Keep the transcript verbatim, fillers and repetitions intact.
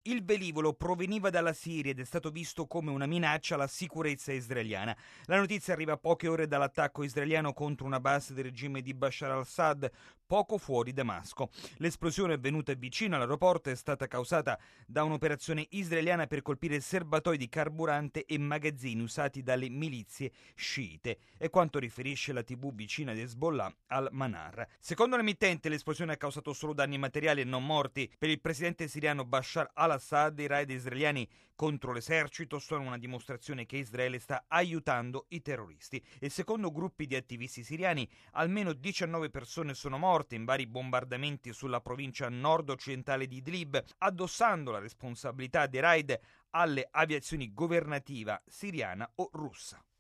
Il velivolo proveniva dalla Siria ed è stato visto come una minaccia alla sicurezza israeliana. La notizia arriva poche ore dall'attacco israeliano contro una base del regime di Bashar al-Assad, poco fuori Damasco. L'esplosione avvenuta vicino all'aeroporto è stata causata da un'operazione israeliana per colpire serbatoi di carburante e magazzini usati dalle milizie sciite. È quanto riferisce la tivù vicina di Hezbollah al-Manar. Secondo l'emittente, l'esplosione ha causato solo danni materiali e non morti. Per il presidente siriano Bashar al-Assad, i raid israeliani contro l'esercito sono una dimostrazione che Israele sta aiutando i terroristi. E secondo gruppi di attivisti siriani, almeno diciannove persone sono morte in vari bombardamenti sulla provincia nord-occidentale di Idlib, addossando la responsabilità dei raid alle aviazioni governativa siriana o russa.